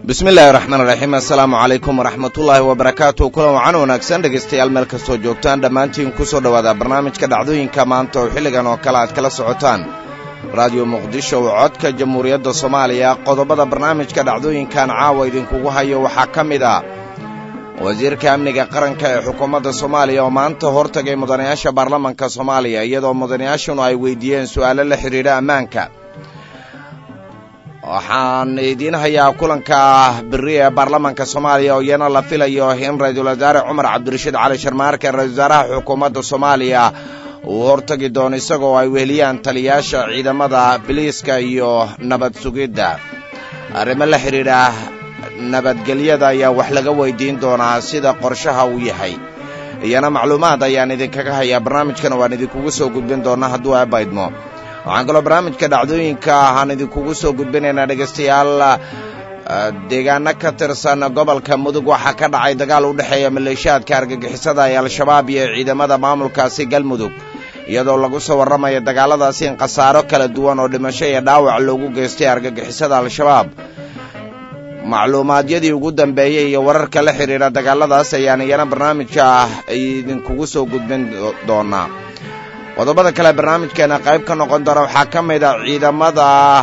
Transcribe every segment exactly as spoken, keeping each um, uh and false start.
bismillaahi raxmaani raxiim assalaamu calaykum waraxmatullaahi wabarakaatu kulan wacan wanaagsan dhegaystayaal meel kastoo joogtaan dhammaantiin ku soo dhowaada barnaamijka dhacdooyinka maanta oo xilligan oo kale aad kala socotaan raadiyo muqdisho oo codka jamhuuriyadda soomaaliya qodobada barnaamijka dhacdooyinkan caawa idinkugu hayo waxaa ka mid ah wasiirka amniga qaranka ee xukuumadda soomaaliya oo maanta hortagay mudanayaasha baarlamanka soomaaliya iyadoo mudanayaashunu ay weydiiyeen su'aalo la xidhiidha ammaanka waxaan idiin hayaa kulanka beri ee baarlamanka soomaaliya oo iyana la filayo in ra-iisul wasaare cumar cabdirashiid cali sharmaarke ra-isul wasaaraha xukuumadda soomaaliya uu hortagi doono isagoo ay weheliyaan taliyayaasha ciidamada biliiska iyo nabad sugidda arrimo la xidhiidha nabadgelyada ayaa wax laga weydiin doonaa sida qorshaha uu yahay iyana macluumaad ayaan idinkaga hayaa barnaamijkana waan idinkugu soo gudbin doonaa hadduu abaydmo waxaan kaloo barnaamijka dhacdooyinka ahaan idinkugu soo gudbinaynaa dhegaystayaal deegaano ka tirsan gobolka mudug waxaa ka dhacay dagaal u dhexeeya maleeshiyaadka argagixisada ee al-shabaab iyo ciidamada maamulkaasi galmudug iyadoo lagu soo warramayo dagaalladaasi in khasaaro kala duwan oo dhimasho iyo dhaawac loogu geystay argagixisada al-shabaab macluumaadyadii ugu dambeeyey iyo wararka la xidhiidha dagaalladaas ayaan iyana barnaamijka idinkugu soo gudbin doonaa qodobada kale barnaamijkeena qayb ka noqon doona waxaa ka mid a ciidamada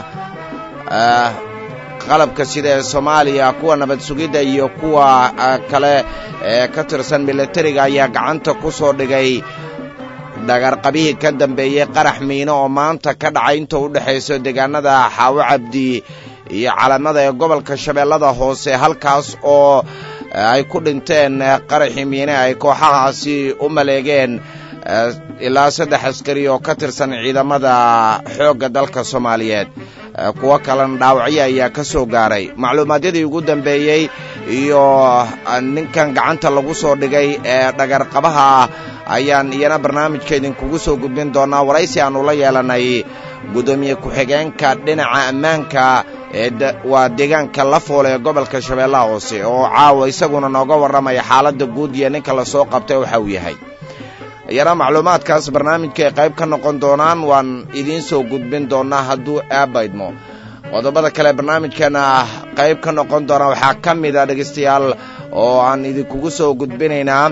qalabka sida ee soomaaliya kuwa nabad sugidda iyo kuwa kale ee ka tirsan milatariga ayaa gacanta ku soo dhigay dhagarqabihii ka dambeeyey qarax miino oo maanta ka dhacay inta u dhexayso deegaanada xaawo cabdi iyo calamada ee gobolka shabeellada hoose halkaas oo ay ku dhinteen qaraxii miine ay kooxahaasi u maleegeen ilaa saddex askari oo ka tirsan ciidamada xoogga dalka soomaaliyeed kuwo kalena dhaawacyo ayaa ka soo gaaray macluumaadyadii ugu dambeeyey iyo ninkan gacanta lagu soo dhigay ee dhagarqabaha ayaan iyana barnaamijka idinkugu soo gudbin doonaa waraysi aannu la yeelanay guddoomiye ku-xigeenka dhinaca ammaanka ee waa deegaanka lafoole ee gobolka shabeellaha hoose oo caawa isaguna nooga warramaya xaaladda guud iyo ninka la soo qabtay waxa uu yahay iyana macluumaadkaas barnaamijka ay qayb ka noqon doonaan waan idiin soo gudbin doonaa hadduu aabaydmo qodobada kale barnaamijkana qayb ka noqon doona waxaa ka mid a dhegaystayaal oo aan idinkugu soo gudbinaynaa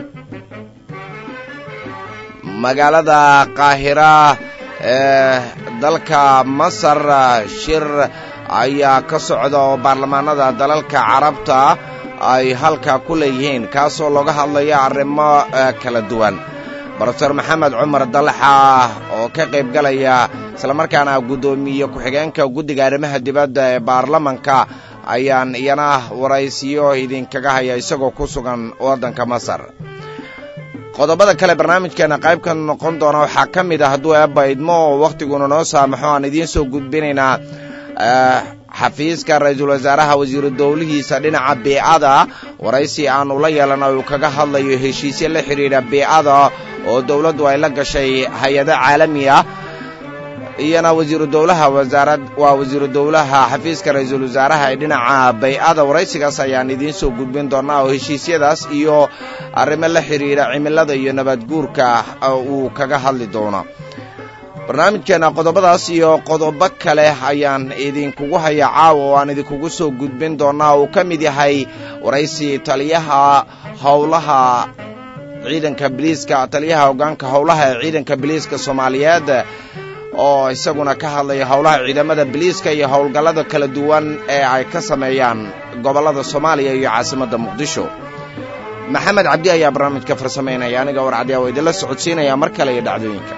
magaalada qaahira ee dalka masar shir ayaa ka socda oo baarlamaanada dalalka carabta ay halkaa ku leeyihiin kaasoo looga hadlaya arrimo kala duwan brofeor maxamed cumar dalaxa oo ka qayb galaya islamarkaana guddoomiye ku-xigeenka guddiga arrimaha dibadda ee baarlamanka ayaan iyana waraysiyo idinkaga haya isagoo ku sugan waddanka masar qodobada kale barnaamijkeena qayb ka noqon doona waxaa ka mid ah hadduu eebaydmo oo wakhtiguna noo saamaxo aan idiin soo gudbinaynaa xafiiska ra-iisul wasaaraha wasiiru dowlihiisa dhinaca biicada waraysi aannu la yeelana uu kaga hadlayo heshiisyo la xidhiidha biicada oo dawladdu ay la gashay hay-ado caalami ah iyana wasiiru dowlaha wasaarad waa wasiiru dowlaha xafiiska ra-iisul wasaaraha ee dhinaca baycada waraysigaas ayaan idiin soo gudbin doonaa oo heshiisyadaas iyo arrimo la xidhiidha cimilada iyo nabadguurka uu kaga hadli doono barnaamijkeena qodobadaas iyo qodobo kale ayaan idinkugu hayaa caawa oo aan idinkugu soo gudbin doonaa uu ka mid yahay waraysi taliyaha howlaha ciidanka biliiska taliyaha hoggaanka howlaha ee ciidanka biliiska soomaaliyeed oo isaguna ka hadlaya howlaha ciidamada biliiska iyo howlgallada kala duwan ee ay ka sameeyaan gobollada soomaaliya iyo caasimadda muqdisho maxamed cabdi ayaa barnaamijka farsamaynaya aniga warcadiya waa idinla socodsiinaya mar kale iyo dhacdooyinka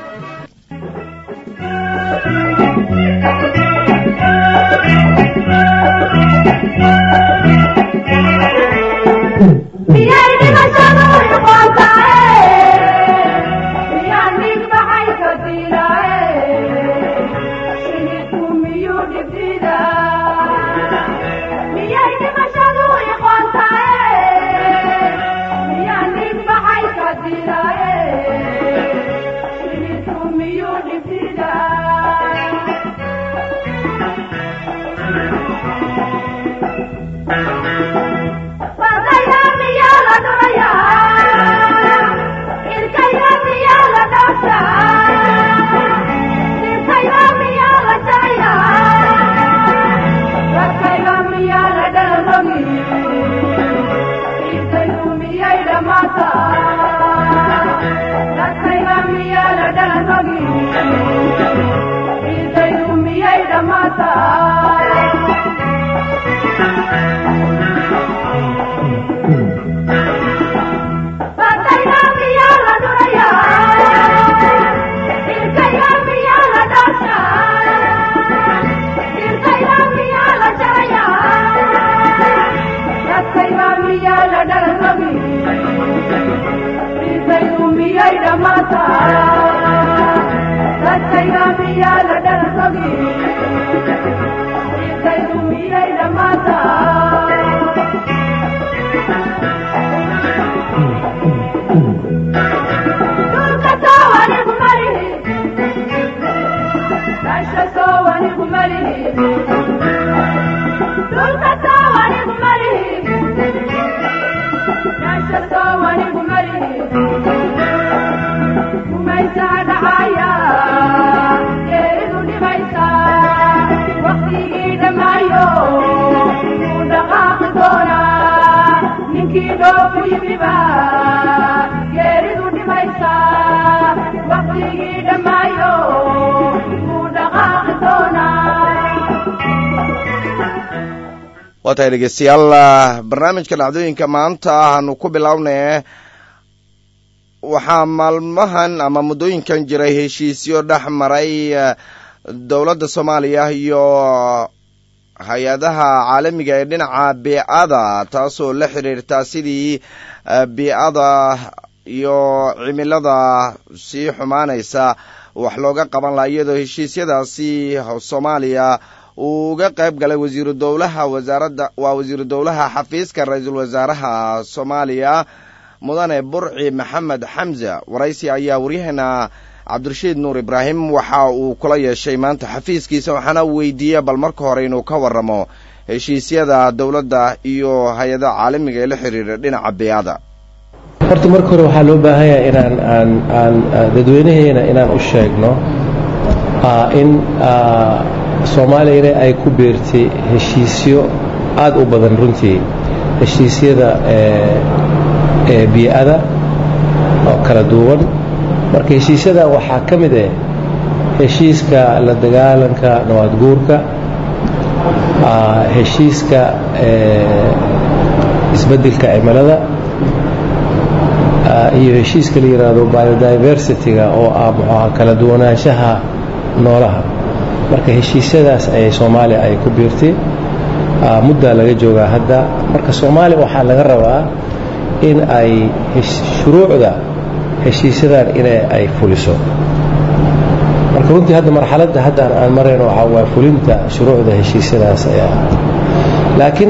Let's go. waatahay dhegeystayaal barnaamijka dhacdooyinka maanta aanu ku bilownay waxaa maalmahan ama muddooyinkan jiray heshiisyo dhex maray dowladda Soomaaliya iyo hay-adaha caalamiga ee dhinaca beecada taasoo la xiriirta sidii beecada iyo cimilada sii xumaanaysa wax looga qaban lahaa iyadoo heshiisyadaasi Soomaaliya uu uga qayb galay wasiiru dowlaha wasaaradda waa wasiiru dowlaha xafiiska ra'iisul wasaaraha Soomaaliya mudane Burci Maxamed Xamza waraysi ayaa wariyahana Cabdirashiid Nuur Ibraahim waxa uu kula yeeshay maanta xafiiskiisa waxaana weydiiyay bal marka hore inuu ka waramo heshiisyada dowladda iyo hay'adaha caalamiga ee la xiriira dhinaca beecada. horta marka hore waxaa loo baahan yahay inaan aan aan dadweynaheena inaan u sheegno in Soomaaliya ay ku beertay heshiisyo aad u badan runtii heshiisyada ee ee beecada oo kala duwan marka heshiisyada waxaa ka mid ah heshiiska la dagaalanka nabad guurka heshiiska ee isbeddelka cimilada iyo heshiiska la yiraahdo biodiversity-ga oo ah muxuu kala duwanaanshaha noolaha marka heshiisyadaas ay Soomaaliya ay ku beertay muddo laga joogaa hadda marka Soomaaliya waxa laga rabaa in ay shuruucda heshiisyadan in ay fuliso marka runtii hadda marxaladda hadda aan marayno waxa waa fulinta shuruucda heshiisyadaas ayaa laakiin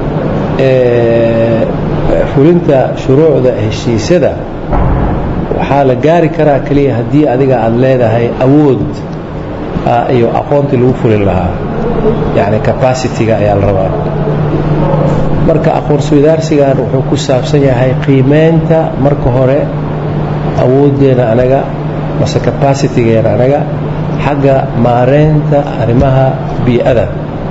ee fulinta shuruucda heshiisyada waxa la gaari karaa kaliya hadii adiga aad leedahay awood iyo aqoonti lagu fulin lahaa yani capacity-ga ayaa la rabaa marka aqoon isweydaarsigan wuxuu ku saabsan yahay qiimeynta marka hore awoodeena anaga mase capacity-geena anaga xagga maareynta arrimaha biicada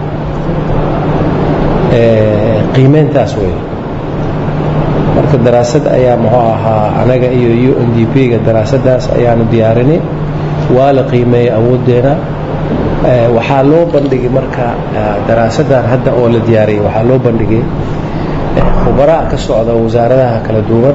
ee qiimeyntaas way marka daraasad ayaa muxuu ahaa anaga iyo U N D P-ga daraasadaas ayaanu diyaarinay waa la qiimeeyay awoodeena waxaa loo bandhigay marka daraasadan hadda oo la diyaariyay waxaa loo bandhigay khubaro ka socda wasaaradaha kala duwan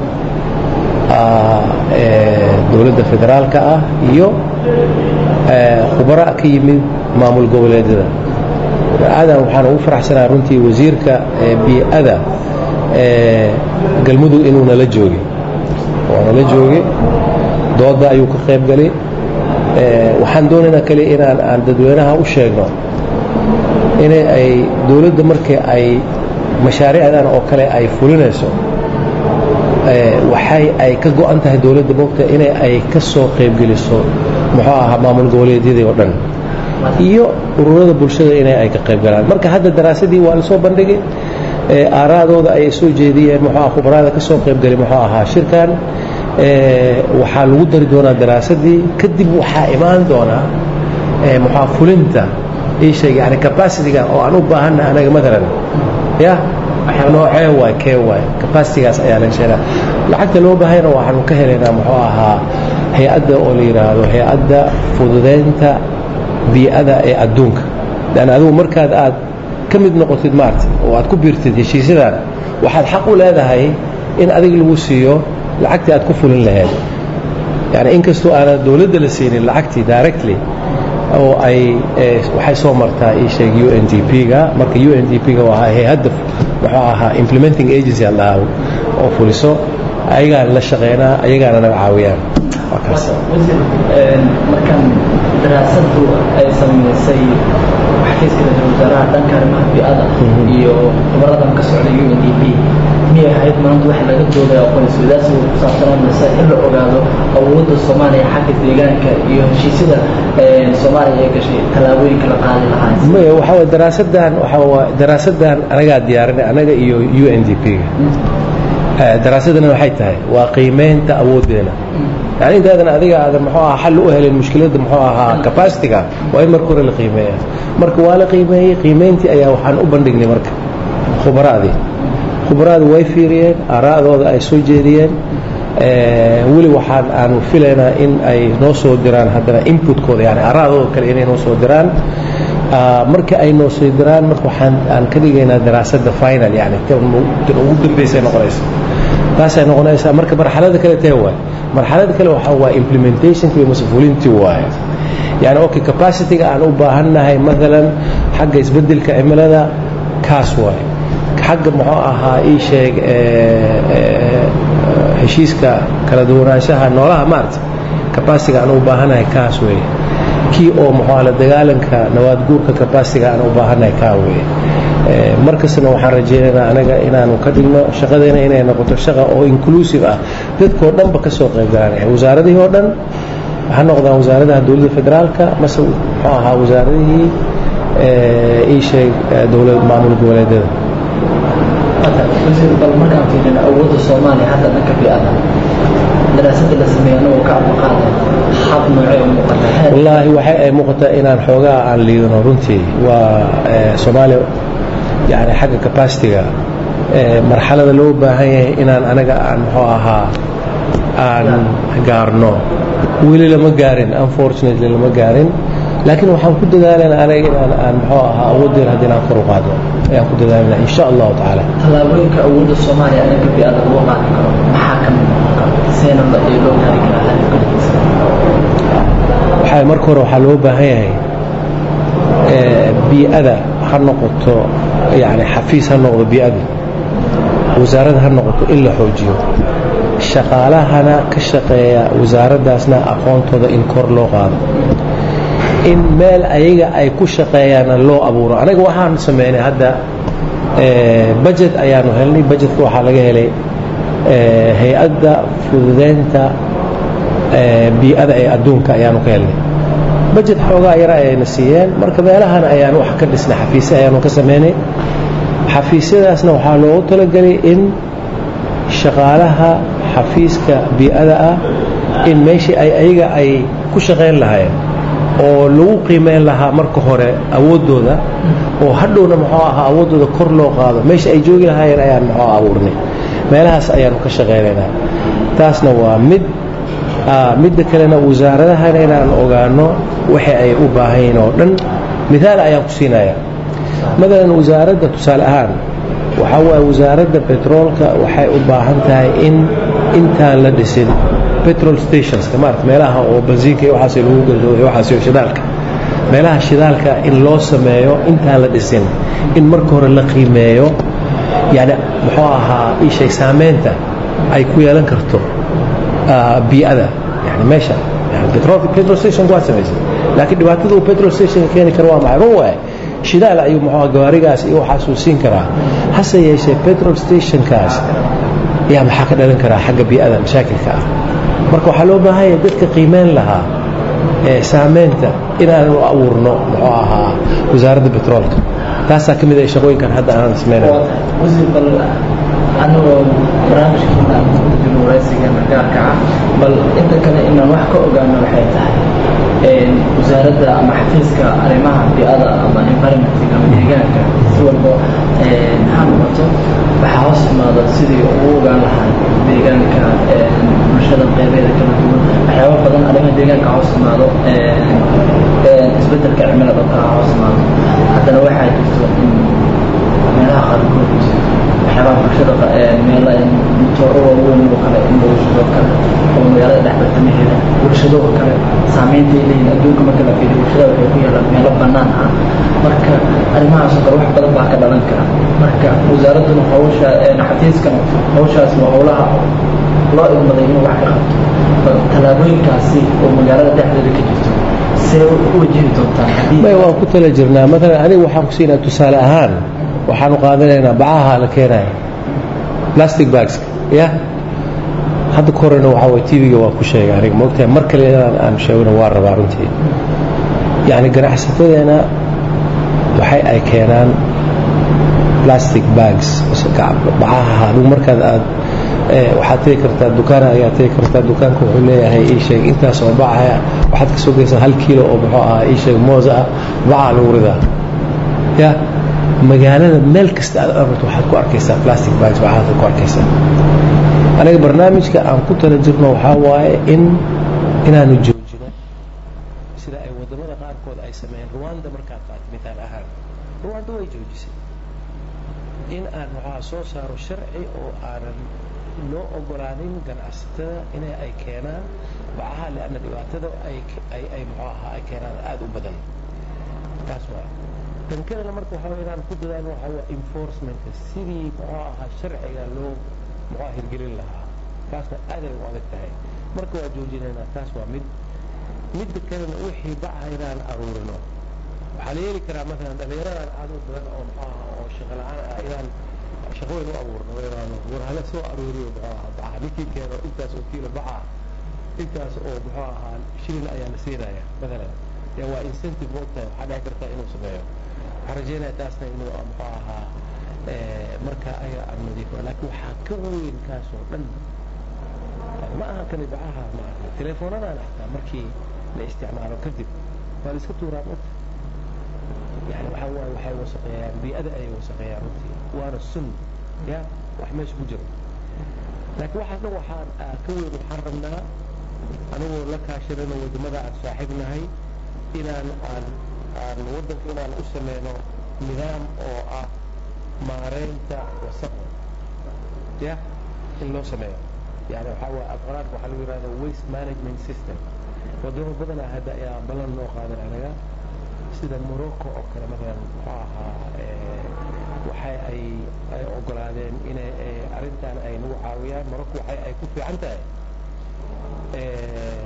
ee dawladda federaalka ah iyo khubaro ka yimid maamul goboleedyada aadan waxaan ugu faraxsanahay runtii wasiirka biicada ee galmudug inuu nala joogay oo nala joogay dooda ayuu ka qayb galay waxaan doonaynaa kale inaan aan dadweynaha u sheegno in ay dawladda markii ay mashaariicdan oo kale ay fulinayso ee waxay ay ka go'an tahay dawladda moogta in ay ka soo qayb geliso muxuu ahaa maamul goboleedyada oo dhan iyo ururada bulshada in ay ka qayb galaan marka hadda daraasadii waa la soo bandhigay ee aaraadooda ay soo jeediyeen muxuu ahaa khubarada ka soo qayb galay muxuu ahaa shirkan ee waxa lagu dari doonaa daraasadii kadib waxa imaan doona ee muxuu fulinta ee shay yani capacity-ga oo aan u baahanahay anaga midalan ya waxa loo xeeway keeway capacity-gaas ayaa la sheegaa lacagta loo baahayna waxaanu ka helaynaa muxuu ahaa hay'adda oo la yiraahdo hay'adda fududeynta biicada ee adduunka lan adigu markaad aad ka mid noqotid maarta oo aad ku biirtid heshiisyadan waxaad xaq u leedahay in adiga lagu siiyo lacagtii aad ku fulin lahayd yani inkastoo aanad dawladda la siinin lacagtii directly oo ay waxay soo martaa ii sheeg U N D P-ga marka U N D P-ga waa hay'adda wuxuu ahaa implementing agency allah oo fuliso ayagaa la shaqeynaa ayagaana naga caawiyaan markan daraasadu ay samaysay xafiiska wasaaraha dhanka arrimaha bi'ada iyo khubaradan ka socda U N D P miyay ahayd maanta wax laga doodaya aqoon-is-weydaarsi ku saabsanaa mise in la ogaado awoodda Soomaaliya xagga deegaanka iyo heshiisyada Soomaaliya ay gashay tallaabooyinka la qaadi lahaa maya waxa waa daraasadan waxa waa daraasadan anaga diyaarinay anaga iyo U N D P-ga daraasadana waxay tahay waa qiimeynta awoodeena yani intaadana adiga aadan muxuu ahaa xal u helin mushkiladda muxuu ahaa capacity-ga waa in marka hore la qiimeeyaa marka waa la qiimeeyey qiimeyntii ayaa waxaan u bandhignay marka khubaraadii khubaraadu way fiiriyeen aaraa'dooda ay soo jeediyeen weli waxaan aanu filaynaa in ay noo soo diraan haddana inputkooda yani aaraa'dooda kale inay noo soo diraan marka ay noo soo diraan marka waxaan aan ka dhigaynaa daraasadda final yani tan ugu dambeysay noqonaysa taasay noqonaysaa marka marxalada kale tee waay marxalada kale waxaa waa implementationka iyo mas'uuliyiintii waaye yani okay capacity-ga aan u baahannahay maalan xagga isbeddelka cimilada kaas waaye xagga muxuu ahaa ii sheeg heshiiska kala duwanaanshaha noolaha maarta capacity-ga aan u baahannahay kaas weeye kii oo muxuu la dagaalanka nabaad guurka capacity-ga aan u baahannahay kaa weeye markasna waxaan rajeynaynaa anaga inaanu ka dhigno shaqadeena inay noqoto shaqa oo inclusive ah dadkoo dhanba ka soo qayb galanaya wasaaradihii oo dhan ha noqdaan wasaaradaha dowladda federaalka mase muxuu ahaa wasaaradihii ii sheeg dowlad maamul goboleedyada bal markaan fiirino awoodda Soomaaliya hadda dhanka bi'ada daraasadda la sameeyay anagoo ka aqoonqaaday hab noocee u muuqata wallaahi waxay ay muuqataa inaan xoogaa aan liidano runtii waa Soomaaliya yani xagga capacity-ga marxalada loo baahan yahay inaan anaga aan muxuu ahaa aan gaarno weli lama gaarin unfortunately lama gaarin laakiin waxaan ku dadaalanaa anaga inaan aan muxuu ahaa awooddeena haddii aan kor u qaado ayaan ku dadaalanaa insha allahu tacaala tallaabooyinka awoodda Soomaaliya anaga bi'ada loo qaadi karo maxaa ka mid noqon kara seena la iyo loo gaari karaa hadalkiisa waxaa marka hore waxaa loo baahan yahay bi'ada ha noqoto yani xafiis ha noqdo bi'ada wasaaradda ha noqoto in la xoojiyo shaqaalahana ka shaqeeya wasaaraddaasna aqoontooda in kor loo qaado in meel ayaga ay ku shaqeeyaana loo abuuro anaga waxaan sameynay hadda budget ayaanu helnay budgetka waxaa laga helay hay-adda fududeynta bi'ada ee adduunka ayaanu ka helnay budget xoogaa yara ayayna siiyeen marka meelahan ayaan wax ka dhisnay xafiisyo ayaanu ka sameynay xafiisyadaasna waxaa loogu talagelay in shaqaalaha xafiiska bi'ada ah in meeshii ay ayaga ay ku shaqayn lahaayeen oo lagu qiimeyn lahaa marka hore awooddooda oo hadhowna muxuu ahaa awooddooda kor loo qaado meesha ay joogi lahaayeen ayaan muxuu abuurnay meelahaas ayaanu ka shaqaynaynaa taasna waa mid midda kalena wasaaradahana inaan ogaano waxa ay u baahan yihiin oo dhan midaal ayaan ku siinayaa madalan wasaaradda tusaale ahaan waxaa waaye wasaaradda petroolka waxay u baahan tahay in intaan la dhisin petrol stations maarta meelaha oo benziinka iyo waxaas lagu gado iyo waxaas iyo shidaalka meelaha shidaalka in loo sameeyo intaan la dhisin in marka hore la qiimeeyo yani muxuu ahaa ii sheeg saameynta ay ku yeelan karto bi'ada yani meesha yani petrol petrol station waa sameysay laakiin dhibaatada uu petrol station keeni karo waa maxay run waaye shidaal ayuu muxuu gawaarigaas iyo waxaas uu siin karaa hase yeeshee petrol stationkaas yaa maxaa ka dhalan karaa xagga bi'ada mashaakilka ah marka waxaa loo baahan yahay dadka qiimeyn lahaa ee saameynta inaan u abuurno muxuu ahaa wasaaradda petroolka taasaa ka mid ah shaqooyinkan hadda aan sameynayno wasiir bal anagoo barnaamijkeena ku jirno waraysigeena gaarka ah bal inta kale inaan wax ka ogaano waxay tahay wasaaradda ama xafiiska arrimaha bii'ada ama environmentka ama deegaanka si walba maxaa noqoto waxaa hoos timaada sidii ugu ogaan lahaa deegaanka bulshada qeybeeda kala duwan waxyaaba badan arrimaha deegaanka hoos timaado isbedelka cimilada kala hoos timaado haddana waxaa jirto in meelaha qaarkood waxyaabaha bulshada meela matooro waaweyn oo kale in bulshado kale oo magaalada dhexbartamaheeda bulshado kale saameynta ay leeyihiin adduunka marka la fiiriyo bulshada waxay ku yaalaan meelo bannaan ah marka arrimahaas oo kale wax badan baa ka dhalan kara marka wasaaradduna hawsha xafiiskan hawshaas waa howlaha loo idmaday inuu wax ka qabto tallaabooyinkaasi oo magaalada dhexdeeda ka jirto see u wajihi doontaan may waan ku tala jirnaa maalan aniga waxaan ku siinaa tusaale ahaan waxaanu qaadanaynaa bacaha la keenaya plastic bags ya hadda ka horena waxaa way tvga waan ku sheegay aniga moogtahay mar kale inaan aan sheegno waa rabaa runtii yacni ganacsatadeena waxay ay keenaan plastic bags bacaha adigu markaad aad waxaad tegi kartaa dukaan ayaa tegi kartaa dukaanka wuxuu leeyahay ii sheeg intaas oo bacaya waxaad ka soo geysaa hal kiilo oo muxuu ahaa ii sheeg moos ah baca lagu ridaa ya magaalada meel kasta aad aragto waxaad ku arkaysaa plastic bags waxaad ku arkaysaa aniga barnaamijka aan ku tala jirno waxaa waaye in inaanu joojino sida ay wadamada qaarkood ay sameeyeen Rwanda markaad qaatay mitaal ahaan Rwanda way joojisay in aan waxaa soo saaro sharci oo aanan loo ogolaanin ganacsatada inay ay keenaan bacaha leanna dhibaatada ay ay ay muxuu ahaa ay keenaan aad u badan taas waa tan kalena marka waxaa inaan ku dadaalno waxaa waa enforcementka sidii muxuu ahaa sharciga loo muxuu hirgelin lahaa taasna aad ay u adag tahay marka waa joojinaynaa taas waa mid midda kalena wixii bacaha inaan aruurino waxaa la yeeli karaa maalan dhallinyaradan aad u badan oo muxuu ahaa oo shaqo la-aan ah inaan shaqooyin u abuurno inaanu war hala soo aruuriyo muxuu ahaa bacaha ninkii keeno intaas oo kiilo bacaha intaas oo muxuu ahaa shilin ayaa la siinaya maalan yaa waa incentive moogtahay waxaa dhici karta inuu sameeyo waxaan rajeynaya taasna inuu muxuu ahaa marka ayaga aan nadiifo laakiin waxaa ka weyn kaas oo dhan ma aha kani bacaha ma aha telefoonadaan xataa markii la isticmaalo kadib waa la iska tuuraa ogta يعني waxa waa waxay wasaqeeyaan bi'ada ay wasaqeeyaan runtii waana sun ya wax meesha ku jiro laakiin waxa dhan waxaan ka weyn waxaan rabnaa anagoo la kaashanayno wadamada aan saaxiibnahay inaan aan aan wadanka inaan u sameeyno nidaam oo ah maareynta wasaqda ya in loo sameeyo yani waxa waa afqaraad waxa lagu yiraahdaa waste management system wadamo badan ah hadda ayaa balan loo qaadan anaga sida Morocco oo kale مثلا waxa waxay ay ay ogolaadeen in ay arintan ay nagu caawiyaan Morocco waxay ay ku fiican tahay ee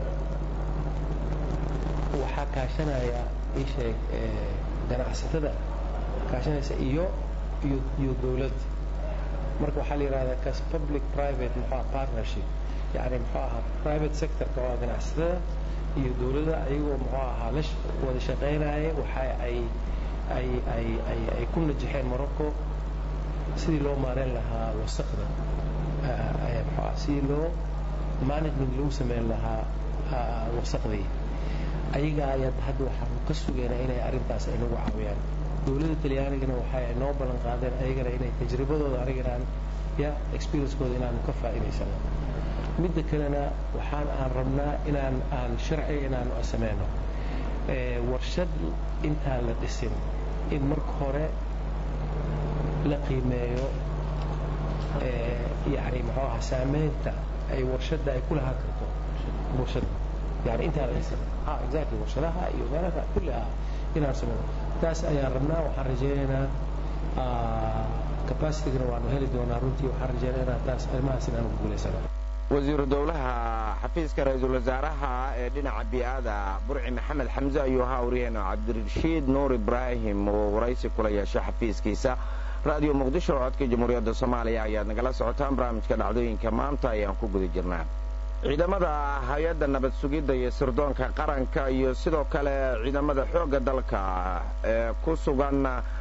waxa kaashanaya isheeg ee ganacsatada kaashanaysa iyo iyo iyo dawladda marka waxa la yiraahdaa kas public private partnership yani maxaa private sector ka waa ganacsatada iyo dawladda ayagoo muxuu ahaa la wada shaqeynayay waxa ay ay ay ay ay ku najixeen Morocco sidii loo maareyn lahaa wasaqda ay muxuu sidii loo management loo sameyn lahaa wasaqdii ayaga ayaa hadda waxaan ka sugeynaa inay arintaas ay nagu caawiyaan dawladda Talyaanigana waxa ay noo balan qaadeen ayagana inay tajribadooda aragayaan ya experience-kooda inaan ka faa'iideysano midda kalena waxaan aan rabnaa inaan aan sharci inaan sameeyno ee warshad inta la dhisin in marka hore la qiimeeyo ee yaani maxaa saameynta ay warshada ay kula hadlato warshada yani inta la dhisin ha exactly warshadaha iyo meelaha kullaha inaan sameeyno taas ayaan rabnaa waxaan rajaynaynaa capacity-gana waanu heli doonaa runtii waxaan rajaynaynaa taas arrimahaas inaan ku guuleysano wasiir dawlaha xafiiska ra'iisul wasaaraha ee dhinaca bi'ada burci maxamed xamza ayuu ahaa wariyayna cabdirashiid nuur ibraahim oo waraysi kula yeeshay xafiiskiisa raadiyo muqdisho oo codka jamhuuriyadda Soomaaliya ayaad nagala socotaan barnaamijka dhacdooyinka maanta ayaan ku guda jirnaa ciidamada hay'adda nabad sugidda iyo sirdoonka qaranka iyo sidoo kale ciidamada xoogga dalka ee ku sugan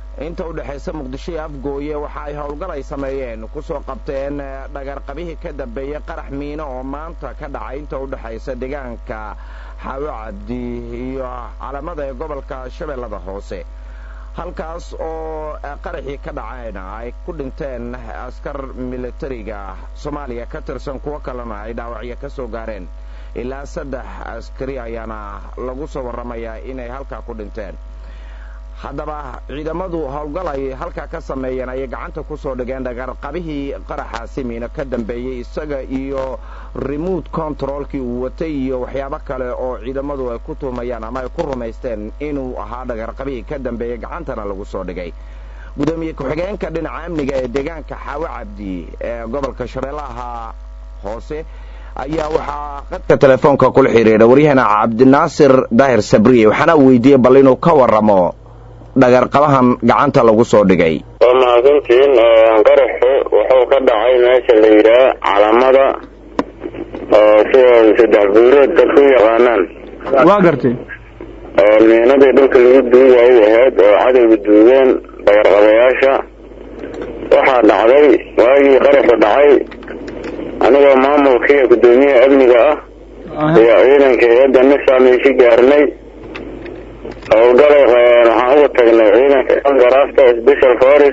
inta u dhaxaysa muqdisho iyo afgooye waxa ay howlgal ay sameeyeen ku soo qabteen dhagarqabihii ka dambeeyay qarax miino oo maanta ka dhacay inta u dhaxaysa deegaanka xaawo cabdi iyo calamada ee gobolka shabeellada hoose halkaas oo qaraxii ka dhacayna ay ku dhinteen askar militariga Soomaaliya ka tirsan kuwa kalena ay dhaawacyo ka soo gaareen ilaa saddex askari ayaana lagu soo waramayaa inay halka ku dhinteen haddaba ciidamadu howlgal ay halka ka sameeyeen ay gacanta ku soo dhigeen dhagarqabihii qaraxaasi miino ka dambeeyay isaga iyo remote controlkii uu watay iyo waxyaabo kale oo ciidamadu ay ku tuumayaan ama ay ku rumaysteen inuu ahaa dhagarqabihii ka dambeeyay gacantana lagu soo dhigay gudoomiye ku-xigeenka dhinaca amniga ee deegaanka xaawo cabdi ee gobolka shabeellaha hoose ayaa waxaa qadka telefoonka kula xiriiray waryahana Cabdinaasir Daahir Sabriye waxaana weydiiyay bal inuu ka waramo dhagarqabahan gacanta lagu soo dhigay oo maasantiin qaraxu wuxuu ka dhacay meesha la yiraahdo calamada oo saddex buurood dadku yaqaanaan waa gartay oo meenada dhulka lagu duugay ahayd oo cadawga duugeen dhagarqabayaasha waxaa dhacday waagii qaraxu dhacay anigoo maamulkii gudoomiyaha amniga ah iyo ciidanka hay'adda nisaamishi gaarnay howlgalay waxaan uga tagnay ciidanka Bangaraafta Special Force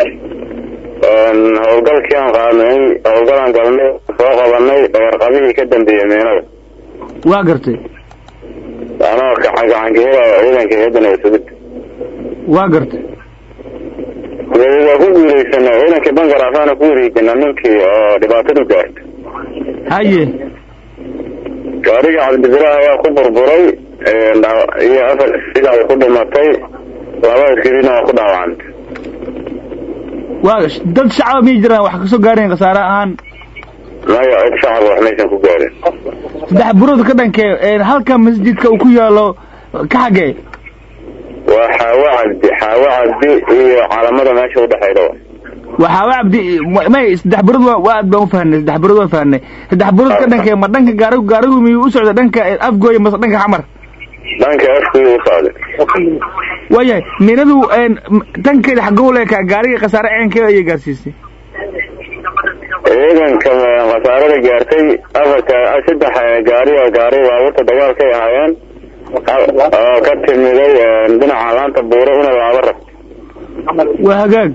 howlgalkii aan qaadnay howlgalaan galnay soo qabanay dhagarqabihii ka dambeeyay meenada waa gartay anoo ka xagaangeera ciidanka hay'adda sugid waa gartay waa ku guulaysanay ciidanka Bangaraafana ku wareejinay ninkii oo dhibaatadu gaartay haye gaariga cabdibiraah ayaa ku burburay iyo afar sida ku dhimatay laba askariina ku dhaawacantay waa dad shacab ma jiraan wax ka soo gaareen qasaare ahaan maya cid shacab wax meeshan ku gaareen saddex burood ka dhankee halka masjidka uu ku yaalo ka xagee waa xaawo cabdi xaawo cabdi iyo calamada meesha u dhaxayda waa xaawo cabdi ma saddex burood waa aad baan u fahnay saddex burood waa fahnay saddex burood ka dhankee ma dhanka gaarigu gaarigu miyuu u socda dhanka afgooye ma dhanka xamar dhanka afgooye u socda waayahay meenadu tankeeda xaguu leekaa gaariga qasaare ceenkeeda ayay gaarsiisay ciidanka qasaarada gaartay afarta saddex gaari oo gaari baabuurta dagaalkay ahaayeen oo ka timiday dhinaca laanta buuro una laaba rab waa hagaag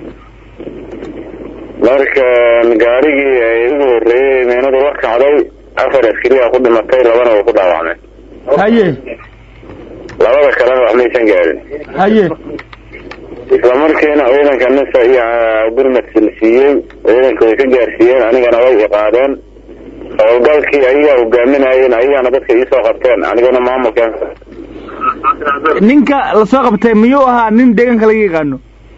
marka gaarigii ay ugu horreeyay meenadu la kacday afar askariya ku dhimatay labana way ku dhaawacmeen haye labada kalena wax maysan gaarin haye isla markiina ciidanka nisa iyo gurmadka la siiyey ciidanka way ka gaarsiiyeen anigana way iqaadeen howlgalkii ayagaa hogaaminayeen ayagaana dadka ii soo qabteen anigana maamulkan ninka la soo qabtay miyuu ahaa nin deegaanka laga yaqaano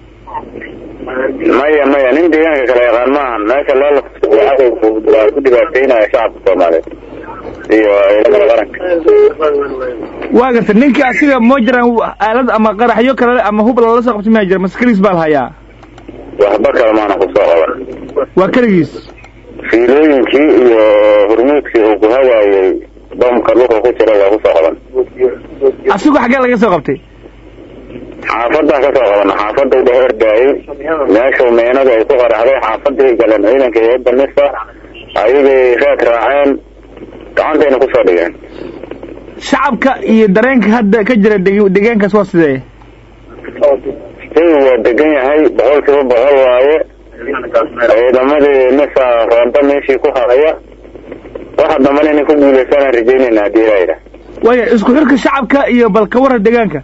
maya maya nin deegaanka kala yaqaan maahan meesha loo waa ku dhibaataynaya shacabka Soomaaliyeed iyo ciidamada qaranka waa garta ninka asiga ma jiraan aalad ama qaraxyo kale ama hub la soo qabtay ma jira maskariis baa hayaa waxba kale maana ku soo qaban waa kaligiis fiilooyinkii iyo hormuudkii uu ku hagaayay damka dhulka ku jira waa ku soo qaban asigu xagee laga soo qabtay xaafadda ka soo qaban xaafadda u dhawardaayay meesha meenada ay ku qaraxday xaafadii galeen ciidanka hay'adda nisa ayagay raad raaceen gacantayna ku soo dhigeen shacabka iyo dareenka hadda ka jira deegaankaas waa sidee waa degan yahay boqolkiiba boqol waaye ciidamadii nisa roonta meeshii ku haraya waxa dambana inay ku guulaysanaan rajaynayna haddii ilaahayda waaya isku xirka shacabka iyo balka warra deegaanka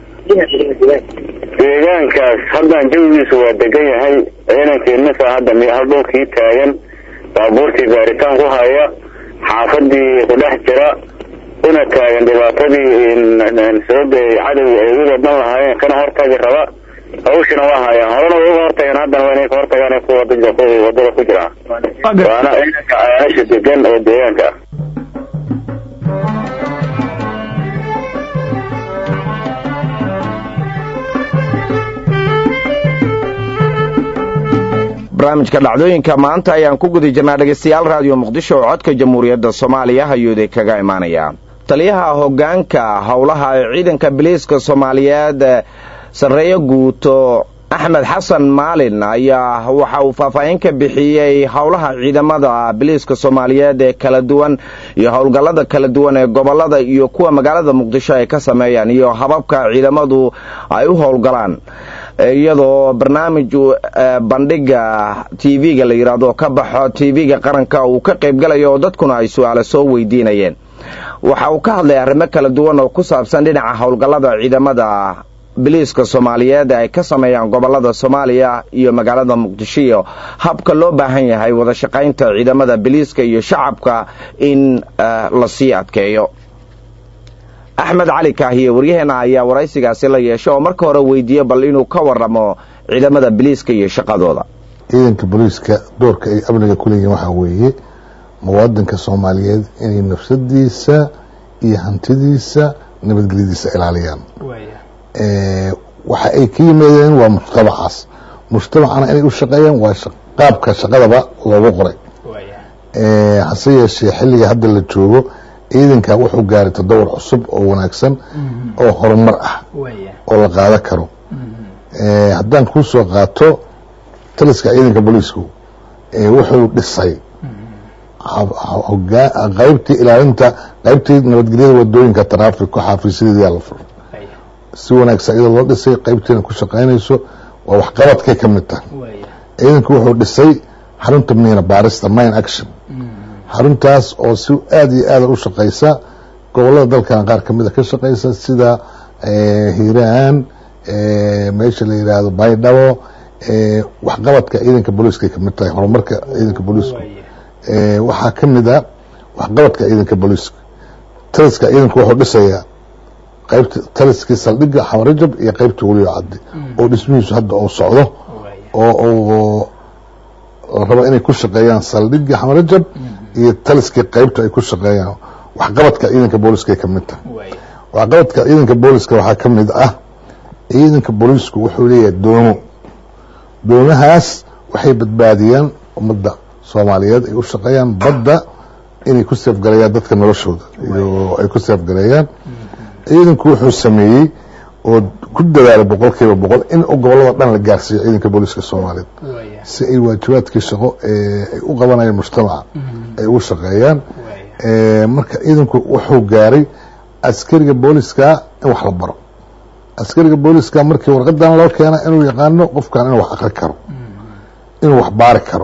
deegaankaas haddaan jawigiisu waa degan yahay ciidankii nisa hadda hal dhulkii taagan baabuurtii baaritaan ku haya xaafadii ku dhex jira una taagan dhibaatadii sababay cadowga ay uga dhan lahaayeen kana hortagi raba hawshina waa hayaan horena way uga hortageen haddana waa inay ka hortagaan kuwa wadada ku jiraan waana ciidanka ayaasha degan oo deegaanka ah barnaamijka dhacdooyinka maanta ayaan ku guda jirnaa dhegaystayaal raadiyo muqdisho oo codka jamhuuriyadda soomaaliya hayuuday kaga imaanaya taliyaha hoggaanka howlaha ee ciidanka biliiska soomaaliyeed sarreeyo guuto axmed xasan maalin ayaa waxa uu faahfaahin ka bixiyey howlaha ciidamada biliiska soomaaliyeed ee kala duwan iyo howlgallada kala duwan ee gobolada iyo kuwa magaalada muqdisho ay ka sameeyaan iyo hababka ciidamadu ay u howlgalaan iyadoo barnaamij bandhiga t v-ga la yidhaahdo ka baxo t v-ga qaranka uu ka qaybgalayo oo dadkuna ay su-aalo soo weydiinayeen waxa uu ka hadlay arrimo kala duwan oo ku saabsan dhinaca howlgallada ciidamada biliiska soomaaliyeed ay ka sameeyaan gobolada soomaaliya iyo magaalada muqdisho iyo habka loo baahan yahay wada shaqaynta ciidamada biliiska iyo shacabka in la sii adkeeyo axmed cali kaahiye waryaheena ayaa waraysigaasi la yeeshay oo marka hore weydiiyey bal inuu ka waramo ciidamada biliiska iyo shaqadooda. ciidanka biliiska doorka ay amniga ku leeyihiin waxaa weeye muwaadinka soomaaliyeed inay nafsadiisa iyo hantidiisa nabadgelyadiisa ilaaliyaan. waxa ay ka yimaadeen waa mujtamacaas mujtamacana inay u shaqeeyaan waa qaabka shaqadaba loogu qoray. hase yeeshee xilliga hadda la joogo ciidanka wuxuu gaaray tadawur cusub oo wanaagsan oo horumar ah oo la qaadan karo. haddaan kuu soo qaato taliska ciidanka booliisku wuxuu dhisay qaybtii ilaalinta qaybtii nabadgelyada wadooyinka taraafika xafiisyadeeda la furay si wanaagsan iyadoo loo dhisay qaybtiina ku shaqaynayso waa waxqabadkay ka mid tahay. ciidanku wuxuu dhisay xarunta miina baarista mine action xaruntaas oo si aada iyo aada u shaqaysa gobolada dalkan qaar ka mida ka shaqaysa sida hiiraan meesha la yidhaahdo baydhabo waxqabadka ciidanka booliiska ay ka mid tahay horumarka ciidanka booliisku waxaa ka mid a waxqabadka ciidanka booliiska. taliska ciidanku wuxuu dhisayaa qaybta taliskii saldhigga xamarajab iyo qaybta weliyo caddi oo dhismihiisu hadda uu socdo oo la rabo inay ku shaqeeyaan saldhigga xamarajab iyo taliskii qaybta ay ku shaqeeyaan. waxqabadka ciidanka booliiska ay ka mid tahay. waxqabadka ciidanka booliiska waxaa ka mid ah ciidanka booliisku wuxuu leeyahay doomo doomahaas waxay badbaadiyaan ummadda soomaaliyeed ay u shaqeeyaan badda inay ku seefgareeyaan dadka noloshooda iyo ay ku seefgareeyaan. ciidanku wuxuu sameeyey oo ku dadaalay boqol kiiba boqol in gobolada dhan la gaarsiiyo ciidanka booliiska soomaaliyeed si ay waajibaadkii shaqo ay u qabanayaan mujtamaca ay ugu shaqeeyaan. marka ciidanku wuxuu gaaray askariga booliiska in wax la baro. askariga booliiska markii warqadan loo keena inuu yaqaano qofkan inuu wax aqri karo inuu wax baari karo.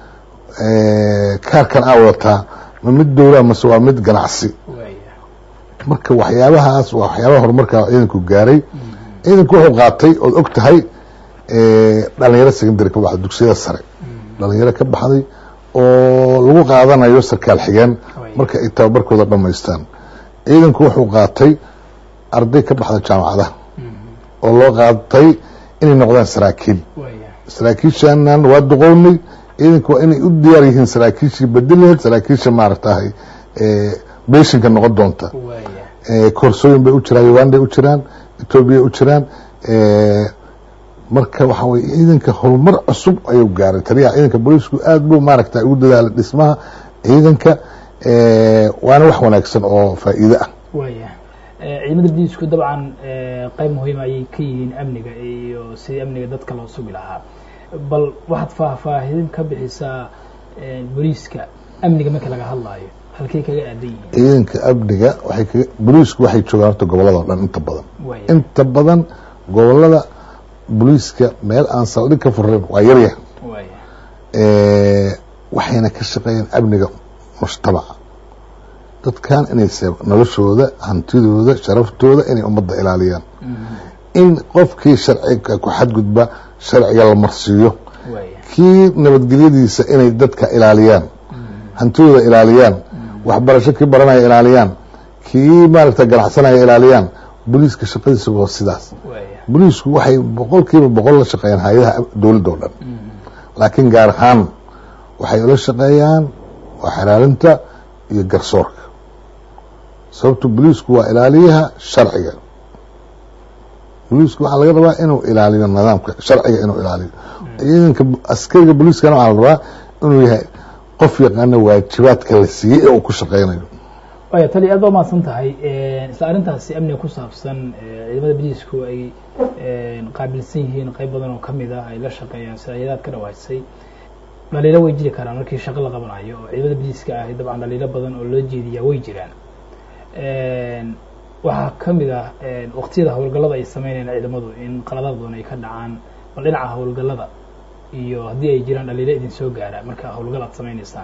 kaarkan aa wadataa ma mid dowla mase waa mid ganacsi. marka waxyaabahaas waa waxyaabaha horumarka ciidanku gaaray. ciidanku wuxuu qaatay ood og tahay dhalinyaro secondary ka baxday dugsiyada sare dhalinyaro ka baxday oo lagu qaadanayo sarkaal xigeen marka ay tababarkooda dhammaystaan. ciidanku wuxuu qaatay arday ka baxda jaamacadaha oo loo qaatay inay noqdaan saraakiil. saraakiishanan waa duqownay ciidanku waa inay u diyaar yihiin saraakiishii bedelaheed saraakiisha maaragtahay beeshinka noqon doonta. koorsooyin bay u jiraan uganda u jiraan etoobiya u jiraan. marka waxa weye ciidanka horumar cusub ayuu gaaray. taliyaha ciidanka booliisku aad buu maaragta ugu dadaalay dhismaha ciidanka waana wax wanaagsan oo faa'iido ah. ciidamada booliisku dabcan qayb muhiim ayay ka yihiin amniga iyo sidii amniga dadka loo sugi lahaa. bal waxaad faahfaahin ka bixisaa booliiska amniga marka laga hadlaayo halkay kaga aadan yihiin. ciidanka amniga waxay kaga booliisku waxay joogaan horta gobolada oo dhan inta badan inta badan gobolada booliiska meel aan saldhig ka furnayn waa yaryahay. waxayna ka shaqeeyaan amniga mujtamaca dadkan inay noloshooda hantidooda sharaftooda inay ummadda ilaaliyaan. in qofkii sharciga ku xadgudba sharciga la marsiiyo kii nabadgelyadiisa inay dadka ilaaliyaan hantidooda ilaaliyaan waxbarasho kii baranaya ilaaliyaan kii maaragta ganacsanaya ilaaliyaan. booliiska shaqadiisa waa sidaas. booliisku waxay boqol kiiba boqol la shaqeeyaan hay-adaha dowladda oo dhan laakiin gaar ahaan waxay ula shaqeeyaan waa xiraalinta iyo garsoorka sababto booliisku waa ilaaliyaha sharciga. booliisku waxaa laga rabaa inuu ilaaliyo nidaamka sharciga inuu ilaaliyo. ciidanka askariga booliiskana waxaa la rabaa inuu yahay qof yaqaana waajibaadka la siiyey ee uu ku shaqeynayo. waya tali aad baa mahadsan tahay isla arrintaasi amniga ku saabsan ciidamada biliisku ay qaabilsan yihiin qayb badan oo kamid ah ay la shaqeeyaan sida hay-adaad ka dhawaajisay dhaliilo way jiri karaan markii shaqo la qabanayo oo ciidamada biliiska ah dabcan dhaliilo badan oo loo jeediyaa way jiraan waxaa kamid ah waqtiyada howlgallada ay sameynayaan ciidamadu in qaladaad badan ay ka dhacaan bal dhinaca howlgallada iyo haddii ay jiraan dhaliilo idin soo gaara marka howlgal aad sameynaysaan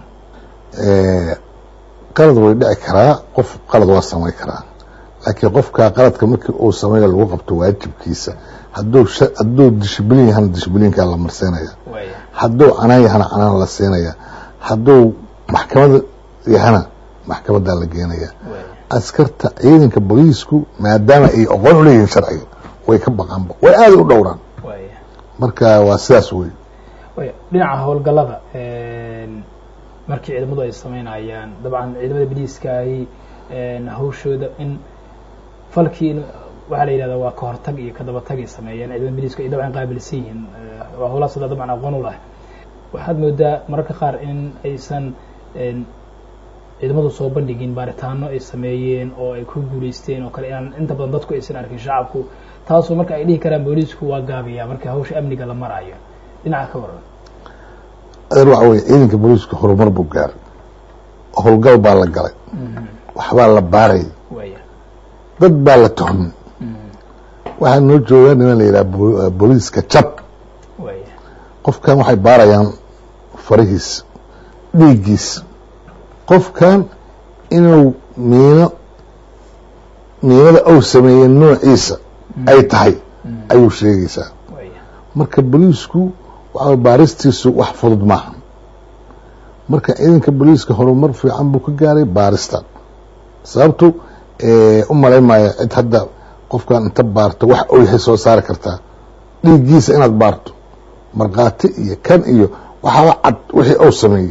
qalad way dhici karaa qof qalad waa samayn karaa laakiin qofka qaladka markii uu sameeyo lagu qabto waajibkiisa hadduu hadduu dishibliin yahana dishibliinkaa la marsiinaya hadduu canaan yahana canaan la siinaya hadduu maxkamad yahana maxkamadaa la geenaya askarta ciidanka booliisku maadaama ay aqoon u leeyihiin sharciga way ka baqaanba way aada u dhowraan marka waa sidaas wey dhinaca howlgallada markii ciidamadu ay sameynayaan dabcan ciidamada biliiskaahi hawshooda in falkii waxaa la yidhahdaa waa ka hortag iyo ka dabatag ay sameeyaan ciidamada biliisku ay dabcan qaabilsan yihiin waa howlaha sida dabcan aqoon u leh waxaad moodaa mararka qaar in aysan ciidamadu soo bandhigin baaritaano ay sameeyeen oo ay ku guulaysteen oo kale inaan inta badan dadku aysan arkin shacabku taasoo marka ay dhihi karaan booliisku waa gaabiya marka hawsha amniga la maraayo dhinaca ka waran adeer waxa weye ciidanka booliisku horumar buu gaaray howlgal baa la galay waxbaa la baarayay dad baa la tuhmay waxaa noo joogaa niman la yidhaha booliiska jab qofkan waxay baarayaan farihiis dhiiggiis qofkan inuu miino miinada ou sameeyey noociisa ay tahay ayuu sheegaysaa marka booliisku waxa baaristiisu wax fudud maaha marka ciidanka booliiska horumar fiican buu ka gaaray baarista sababtu u malayn maayo cid hadda qofkan inta baarto wax uu yahay soo saari kartaa dhiiggiisa inaad baarto markhaati iyo kan iyo waxaaba cad wixii uu sameeyey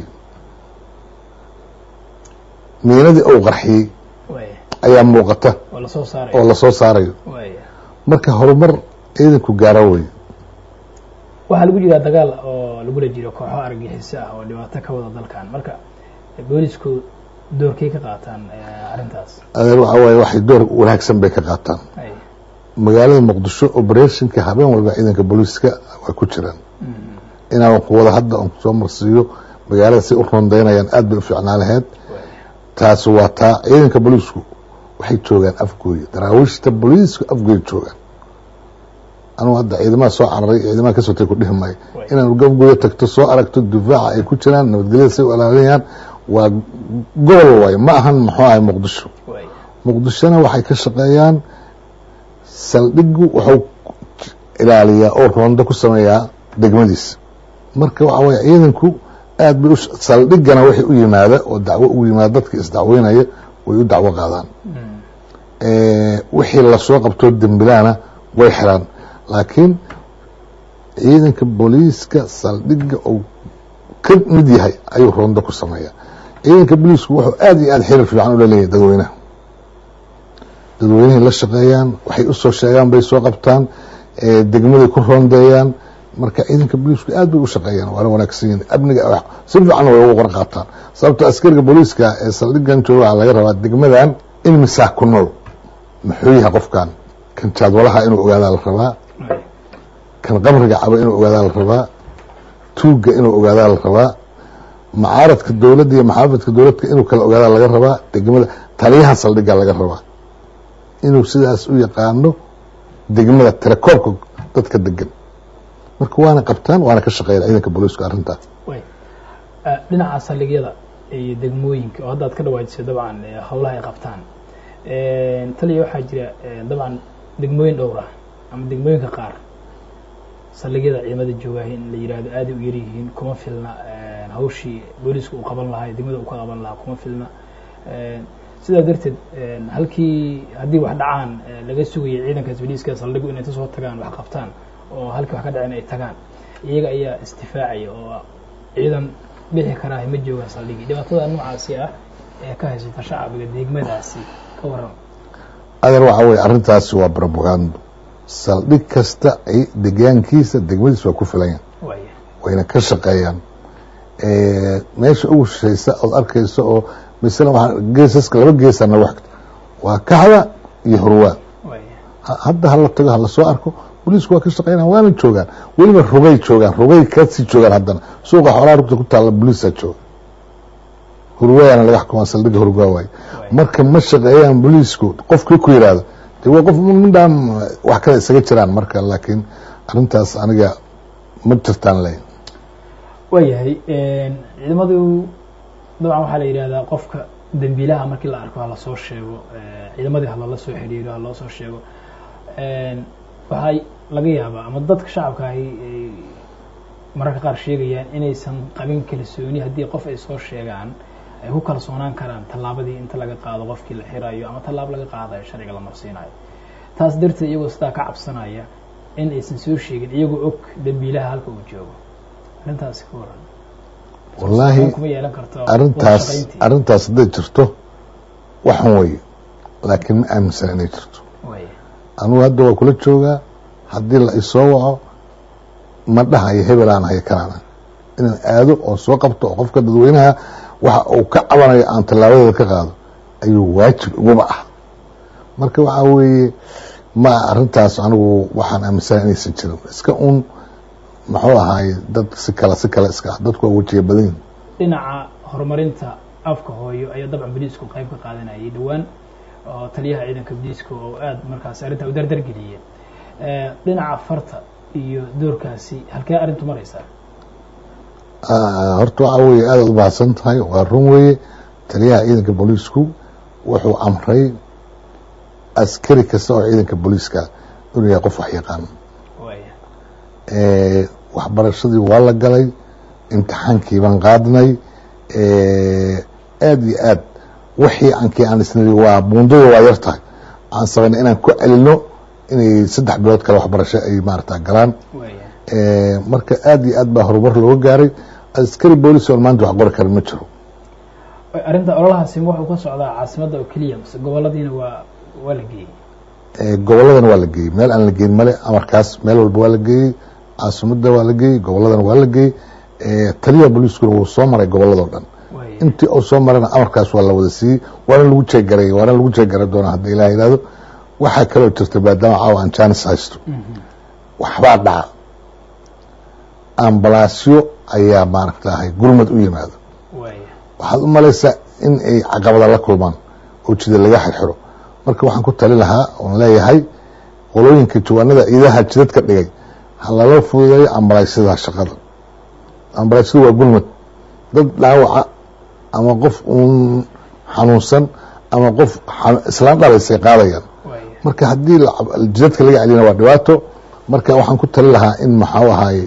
miinadii uu qarxiyey ayaa muuqata oo lasoo saarayo marka horumar ciidanku gaara wey waxaa lagu jiraa dagaal oo lagula jiro kooxo argagixiso ah oo dhibaato ka wada dalkan marka boolisku doorkay ka qaataan arrintaas adeer waxa waaye waxay door wanaagsan bay ka qaataan magaalada muqdisho operationka habeen walba ciidanka booliiska way ku jiraan inaan wada hadda on soo marsiiyo magaalada si u rondaynayaan aad bay u fiicnaa lahayd taas waa taa ciidanka booliisku waxay joogaan afgooya daraawiishta booliisku afgooya joogaan anuu hadda ciidamaha soo cararay ciidamaha kasoo tay ku dhihi maayo inaanu gafgooya tagto soo aragto difaaca ay ku jiraan nabadgelyada say u ilaalinayaan waa gobol waayo ma ahan muxuu ahay muqdisho muqdishona waxay ka shaqeeyaan saldhigu wuxuu ilaaliyaa oo roondo ku sameeyaa degmadiisa marka waxa weye ciidanku aad bay saldhigana waxay u yimaada oo dacwo ugu yimaada dadka isdacweynaya way u dacwo qaadaan wixii lasoo qabtoo dembilaana way xiraan laakiin ciidanka booliiska saldhiga uu ka mid yahay ayuu roondo ku sameeyaa ciidanka booliisku wuxuu aad iyo aad xiriir fiican ula leeyahay dadweynaha dadweynahay la shaqeeyaan waxay usoo sheegaan bay soo qabtaan degmaday ku roondeeyaan marka ciidanka booliisku aad bay u shaqeeyaan waana wanaagsan yihin amniga si fiicanna way uga qor qaataan sababto askariga booliiska ee saldhigan jooga waxaa laga rabaa degmadan in misaah ku nool muxuu yahay qofkan kan jaadwalaha inuu ogaadaa la rabaa kan qabriga cabo inuu ogaadaa la rabaa tuugga inuu ogaadaa la rabaa macaaradka dowladda iyo maxaafadka dowladka inuu kala ogaadaa laga rabaa degmada taliyaha saldhiga laga rabaa inuu sidaas u yaqaano degmada tirakoobka dadka degan marka waana qabtaan waana ka shaqeeyan ciidanka booliisku arrintaas dhinaca saldhigyada iyo degmooyinka oo haddaad ka dhawaajisay dabcan howlaha ay qabtaan taliya waxaa jira dabcan degmooyin dhowr ah ama degmooyinka qaar saldhigyada ciidamada joogaah in la yihahdo aaday u yaryihiin kuma filna hawshii booliiska uu qaban lahaa degmada uu ka qaban lahaa kuma filna sidaa darteed halkii haddii wax dhacaan laga sugayay ciidankaas booliiska saldhigu inay tasoo tagaan wax qabtaan oo halkii wax ka dhaceen ay tagaan iyaga ayaa istifaacaya oo ciidan bixi karaaha ma joogaan saldhigii dhibaatada noocaasi ah ee ka haysata shacbiga degmadaasi ka waran adeer waxa weye arrintaasi waa propagando saldhig kasta degaankiisa degmadiis waa ku filayan wayna ka shaqeeyaan meesha ugu shishaysa ood arkaysa oo مثلا geesaska laba geesana wax waa kaxda iyo hurwaa hadda hal tago hal soo arko booliisku waa ka shaqeynaa waana joogaan weliba rugay joogaan rugay ka sii joogaan haddana suuqa xoolaha rugta ku taala booliiska jooga hurwaana laga xukumaa saldhigga hurwaa waay marka ma shaqeeyaan booliisku qofkii ku yiraahdo de waa qof mindaan wax kale isaga jiraan marka laakiin arrintaas aniga ma jirtaan leh wayahay ciidamadu dabcan waxaa la yidhahdaa qofka dembiilaha markii la arko hala soo sheego ciidamadii hala la soo xiriiro hala loo soo sheego waxay laga yaabaa ama dadka shacabka ay mararka qaar sheegayaan inaysan qabin kalsooni haddii qof ay soo sheegaan ay ku kalsoonaan karaan tallaabadii inta laga qaado qofkii la xirayo ama tallaabo laga qaadayo sharciga la marsiinayo taas darteed iyagoo sidaa ka cabsanaya in aysan soo sheegin iyagoo og dembiilaha halka uu joogo arrintaasi ka waran wallaahi arrintaas arrintaas hadday jirto waxan weye laakiin ma aaminsan inay jirto anugu hadda waa kula joogaa haddii la isoo waco ma dhahayo hebel aan hayo kalaana inaan aado oo soo qabto oo qofka dadweynaha waxa uu ka cabanayo aan tallaabadeeda ka qaado ayuu waajib iguba ah marka waxaa weeye ma arrintaas anigu waxaan aaminsan inaysan jirin iska un muxuu ahaay dad si kale si kale iska dadku waa wajiga badan yihin dhinaca horumarinta afka hooyo ayaa dabcan booliisku qayb ka qaadanayay dhowaan oo taliyaha ciidanka booliiska oo aad markaas arrintaa u dardargeliyeen dhinaca farta iyo doorkaasi halkee arrintu maraysaa horta waxaa weeye aadaad u baahsan tahay waa run weeye taliyaha ciidanka booliisku wuxuu amray askari kasta oo ciidanka booliiska inuu yahay qof wax yaqaan waxbarashadii waa la galay imtixaankii baan qaadnay aad iyo aad wixii ankii aan isniri waa buundada waa yar tahay aan sabayna inaan ku celino inay saddex bilood kale waxbarasho ay maarata galaan marka aad iyo aad baa horumar looga gaaray askari booliis oon maanta wax qori karin ma jiro arrinta ololahaasi wuxuu ka socdaa caasimadda oo keliya mise goboladiina waa waa la geeyey gobolladana waa la geeyey meel aan la geyn male amarkaas meel walba waa la geeyey caasimadda waa la geeyey gobolladana waa la geeyey taliyaha booliiskuna wuu soo maray gobolladoo dhan intii uu soo marana amarkaas waa la wada siiyey waana lagu jeegaray waana lagu jeegara doonaa hadda ilaah yidhahdo waxaa kaloo jirta maadaama caawa aan jaanis haysto waxbaa dhaca ambalaasyo ayaa maaragtaahay gurmad u yimaado waxaad u malaysaa in ay caqabada la kulmaan oo jida laga xirxiro marka waxaan ku tali lahaa oon leeyahay qolooyinka jawaanada ciidaha jidad ka dhigay ha lala fududeeyo ambalaasyada shaqada ambalaasyadu waa gurmad dad dhaawaca ama qof uun xanuunsan ama qof islaan dhalaysay qaadayaan marka haddii jidadka laga celiyana waa dhibaato marka waxaan ku tali lahaa in maxau ahaaye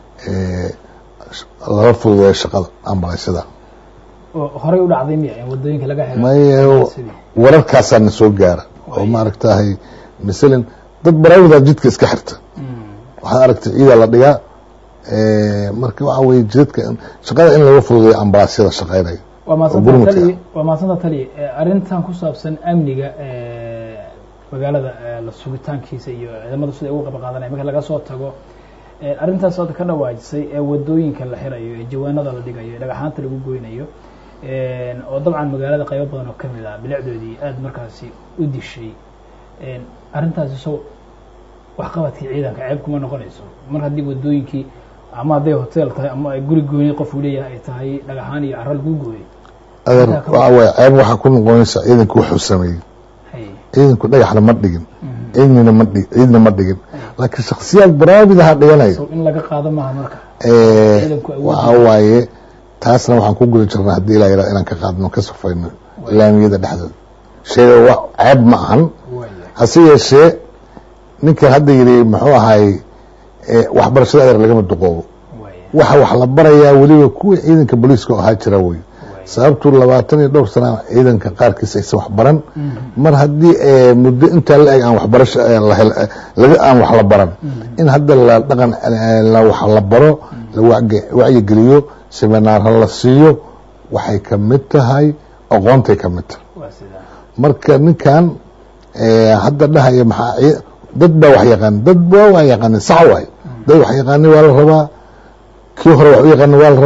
lala fududeeyo shaqada ambalaasyada horey u dhacday miya in wadooyinka laga xiro may wararkaasaa na soo gaara oo maaragtahay masalan dad baraawada jidka iska xirta waxaad aragtay ciidaa la dhigaa marka waxaa weye jidadka shaqada in laga fududeeyo ambalaasyada shaqeynaya waa mahadsanta taliye waa mahadsanta taliye arrintan ku saabsan amniga magaalada la sugitaankiisa iyo ciidamada sida ugu qaba qaadanaya marka laga soo tago arrintaas ood ka dhawaajisay ee wadooyinka la xirayo ee jawaanada la dhigayo ee dhagaxaanta lagu goynayo oo dabcan magaalada qaybo badan oo kamid ah bilicdoodii aad markaasi u dishay arrintaasi soo waxqabadkii ciidanka ceeb kuma noqonayso mar haddii wadooyinkii ama hadday hotel tahay ama ay guri gooni qof uu leeyahay ay tahay dhagaxaan iyo carro lagu gooyay adeer waxa waye ceeb waxaa ku noqonaysa ciidanku wuxuu sameeyey ciidanku dhagaxna ma dhigin ciidnina ma dhig ciidna ma dhigin laakiin shakhsiyaad baraabidaha dhiganaya in laga qaado maaha marka waxa waaye taasna waxaan ku guda jirnaa haddii ilaa yaraa inaan ka qaadno ka safayno laamiyada dhexdooda sheega wa ceeb ma ahan hase yeeshee ninkan hadda yidhi muxuu ahaay waxbarashada adeer lagama duqoobo waxa wax la barayaa weliba kuwii ciidanka booliiska ahaa jira wey sababtu labaatan iyo dhowr sana ciidanka qaarkiisa aysan wax baran mar haddii muddo intaa la eg aan waxbarasho laga aan wax la baran in hadda la dhaqan wax la baro la wacyigeliyo seminaarha la siiyo waxay ka mid tahay aqoontay ka mid tahay marka ninkan hadda dhahaya maxaa dad baa wax yaqaan dad waa waa yaqaanin sax waay dad wax yaqaani waa la rabaa kii hore wax u yaqaani waa la rabaa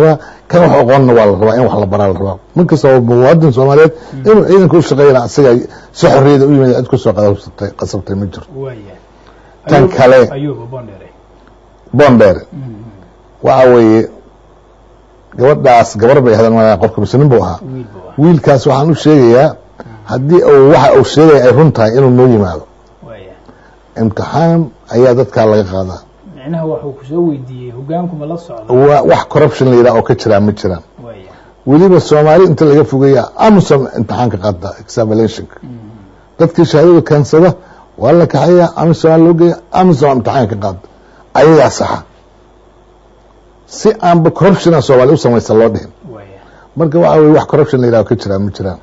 kan wax aqoonna waa la rabaa in wax la baraa la rabaa min kastaba muwaadin Soomaaliyeed inuu ciidanka u shaqeeyo asaga si xorriyada u yimid cid ku soo qadabtay qasabtay ma jirto tan kale ayuub bondere bondere waxa weeye gabadhaas gabar bay hadan ma qofka muslim buu ahaa wiilkaas waxaan u sheegayaa haddii uu waxa uu sheegay ay runtahay inuu noo yimaado imtixaan ayaa dadka laga qaadaa macnaha waxa uu ku soo weydiiyay hogaanku ma la socdo wax corruption leeyahay oo ka jira ma jiraan waliba Soomaali inta laga fogeeya amsom imtixaanka qaada examination dadkii shahaadada kansada wala ka haya amsom loo geeyo amsom imtixaanka qaada ayaga saxa si aan ba corruption Soomaali u samaysan loo dhihin marka waxa weey wax corruption leeyahay oo ka jira ma jiraan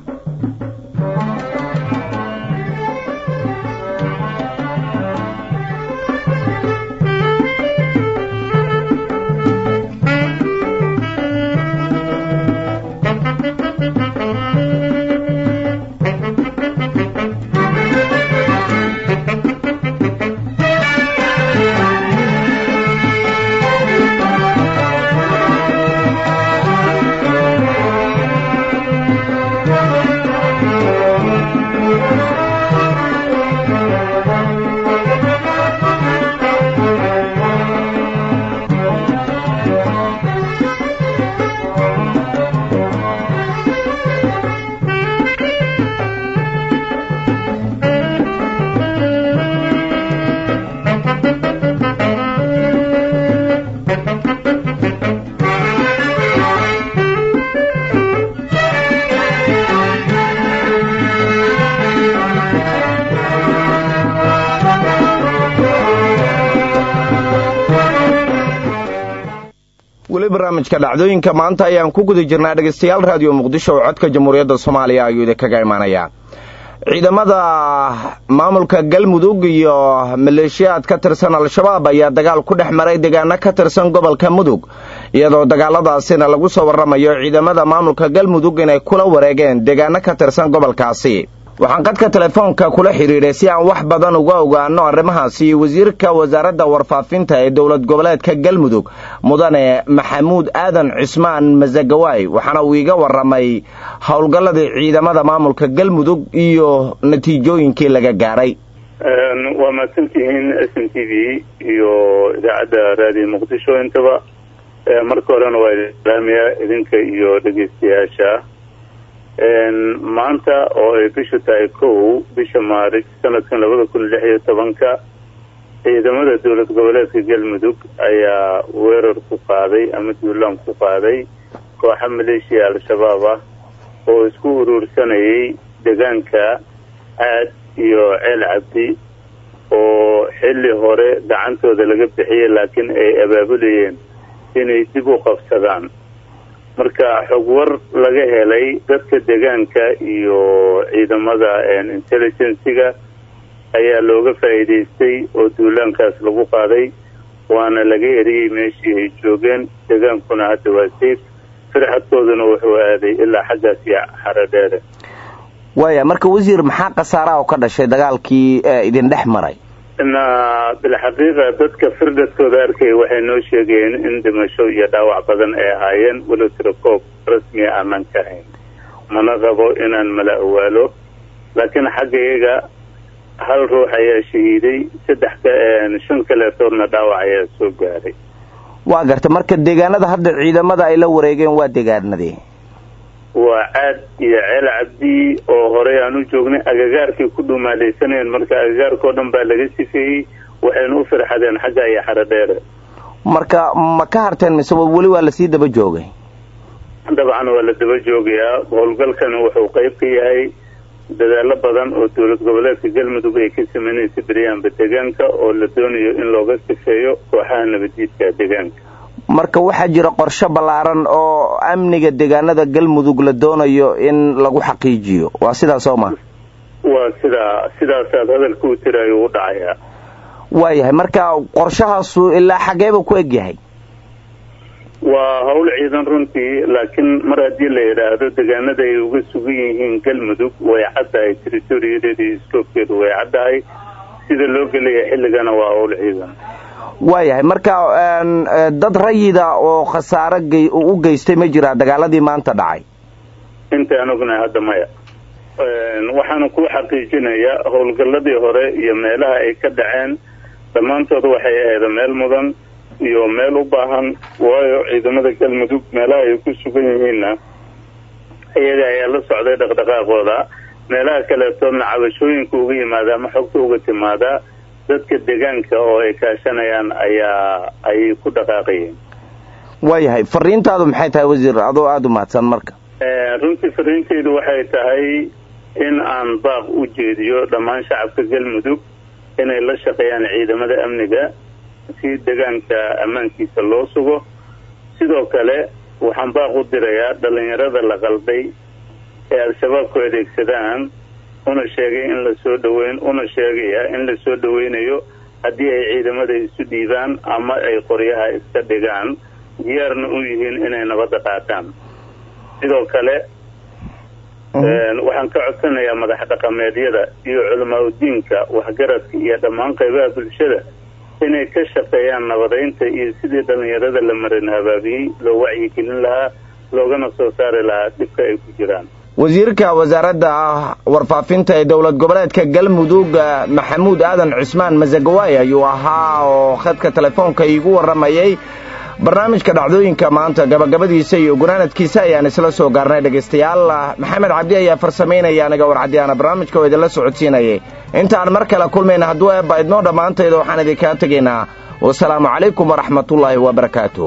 barnaamijka dhacdooyinka maanta ayaan ku guda jirnaa dhageystayaal raadiyo muqdisho oo codka jamhuuriyadda Soomaaliya ayuu idinkaga imaanaya ciidamada maamulka galmudug iyo maleeshiyaad ka tirsan al-shabaab ayaa dagaal ku dhex maray deegaano ka tirsan gobolka mudug iyadoo dagaaladaasina lagu soo waramayo ciidamada maamulka galmudug inay kula wareegeen deegaano ka tirsan gobolkaasi waxaan qadka telefoonka kula xiriiray si aan wax badan uga ogaano arrimahaasi wasiirka wasaaradda warfaafinta ee dowlad goboleedka galmudug mudane maxamuud aadan cismaan masagawaay waxaana uu iga waramay howlgalladii ciidamada maamulka galmudug iyo natiijooyinkii laga gaaray waa mahadsantihiin s n t v iyo idaacadda raadiyo muqdisho intaba marka horena waa islaamiya idinka iyo dhegeystayaasha maanta oo ay bishu tahay kow bisha maaris sanadkan labada kun lix iyo tobanka ciidamada dowlad goboleedka galmudug ayaa weerar ku qaaday ama duulaan ku qaaday kooxa maleeshiya al-shabaab ah oo isku uruursanayay deegaanka aad iyo ceel cabdi oo xilli hore gacantooda laga bixiyey laakiin ay abaabulayeen inay dib u qabsadaan marka xog war laga helay dadka deegaanka iyo ciidamada intelligence-ga ayaa looga faa'iideystay oo duulaankaas lagu qaaday waana laga eriyey meeshii ay joogeen deegaankuna hadda waa safe firxadkooduna wuxuu aaday ilaa xaggaas iyo xaradheere waaya marka wasiir maxaa khasaara oo ka dhashay dagaalkii idin dhex maray na bilxaqiiqa dadka firdadkooda arkay waxay noo sheegeen in dhimasho iyo dhaawac badan ay ahaayeen walow tirakoob rasmi aanan ka hayn mana qabo inaan mala awaalo laakiin xaggayaga hal ruux ayaa shahiiday saddex shan kaleetoodna dhaawac ayaa soo gaaray waa garta marka deegaanada hadda ciidamada ay la wareegeen waa deegaanadii waa caad iyo ceel cabdi oo horey aan u joognay agagaarkii ku dhumaalaysaneen marka agagaarkoo dhan baa laga sifeeyey waxayna u firxadeen xagga iyo xaradheere marka ma ka harteen mise weli waa lasii daba joogay dabcan waa la daba joogayaa howlgalkana wuxuu qayb ka yahay dadaalo badan oo dowlad goboleedka galmudug ay ka sameynaysa beryaanba deegaanka oo la doonayo in looga sifeeyo kooxaha nabaddiidka deegaanka marka waxaa jira qorshe ballaaran oo amniga deegaanada galmudug la doonayo in lagu xaqiijiyo waa sidaas oo ma waa sidaa sidaasaad hadalka u tirayo u dhacayaa waayahay marka qorshahaasu ilaa xageeba ku eg yahay waa hawl ciidan runtii laakiin mar haddii la yidhaahdo deegaanada ay uga sugan yihiin galmudug way caddahay territoriyadeeda iyo iskoobkeedu way caddahay sida loo gelaya xilligana waa hawl ciidan waayahay marka dad rayida oo khasaare u geystay ma jira dagaaladii maanta dhacay intaan ognahay hadda maya waxaana ku xaqiijinayaa howlgalladii hore iyo meelaha ay ka dhaceen dhammaantood waxay ahayd meel mudan iyo meel u baahan waayo ciidamada galmudug meelaha ay ku sugan yihiinna iyaga ayaa la socday dhaqdhaqaaqooda meelaha kaleetoodna cabashooyinka uga yimaada ama xogta uga timaada dadka deegaanka oo ay kaashanayaan ayaa ay ku dhaqaaqayeen waayahay fariintaadu maxay tahay wasiir adoo aada u mahadsan marka runtii fariintaydu waxay tahay in aan baaq u jeediyo dhammaan shacabka galmudug inay la shaqeeyaan ciidamada amniga si deegaanka ammaankiisa loo sugo sidoo kale waxaan baaq u dirayaa dhalinyarada la qalday ee al-shabaabku adeegsadaan una sheegay in la soo dhaweyn una sheegaya in la soo dhaweynayo haddii ay ciidamada isu dhiibaan ama ay qoryaha iska dhigaan diyaarna u yihiin inay nabadda qaataan sidoo kale waxaan ka codsanayaa madax dhaqameedyada iyo culamaauddiinka waxgaradka iyo dhammaan qaybaha bulshada inay ka shaqeeyaan nabadeynta iyo sidii dhalinyarada la marin habaabiyey loo wacyigelin lahaa loogana soo saari lahaa dhibka ay ku jiraan wasiirka wasaaradda warfaafinta ee dowlad goboleedka galmudug maxamuud aadan cusmaan masagawaay ayuu ahaa oo khadka telefoonka iigu warramayay barnaamijka dhacdooyinka maanta gabagabadiisa iyo gunaanadkiisa ayaan isla soo gaarnay dhegaystayaal maxamed cabdi ayaa farsamaynaya aniga warcadiyaana barnaamijka oo idinla socodsiinayay intaan mar kale kulmayna hadduu eebba idnoo dhammaantayda waxaan idinkaa tegaynaa wasalaamu calaykum waraxmatullaahi wabarakaatu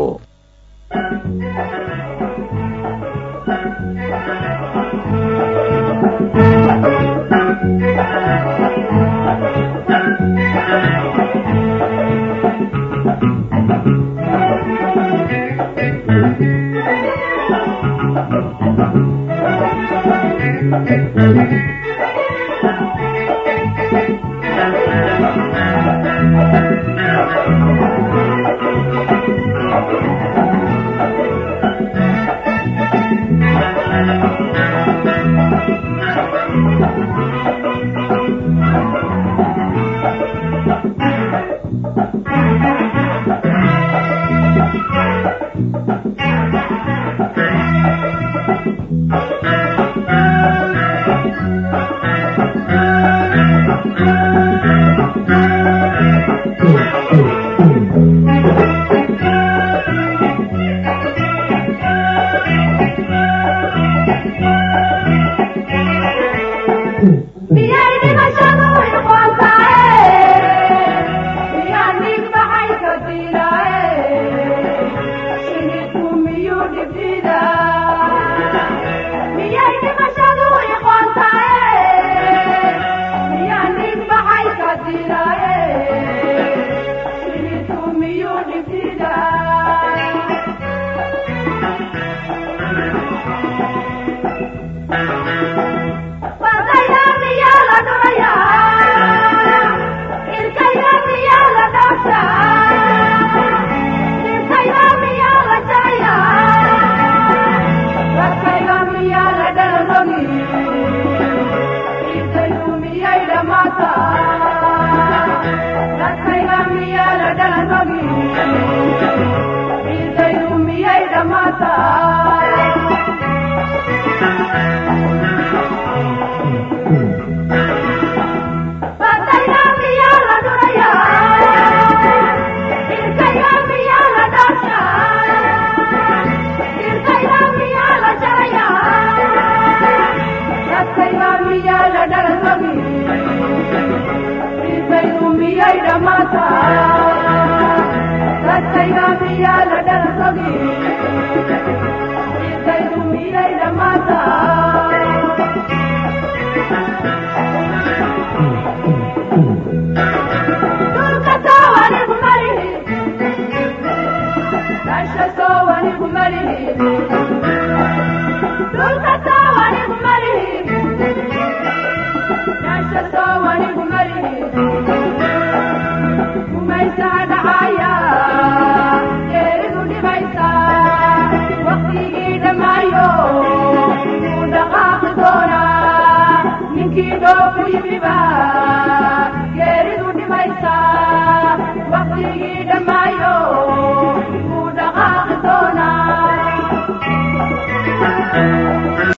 Waqtigii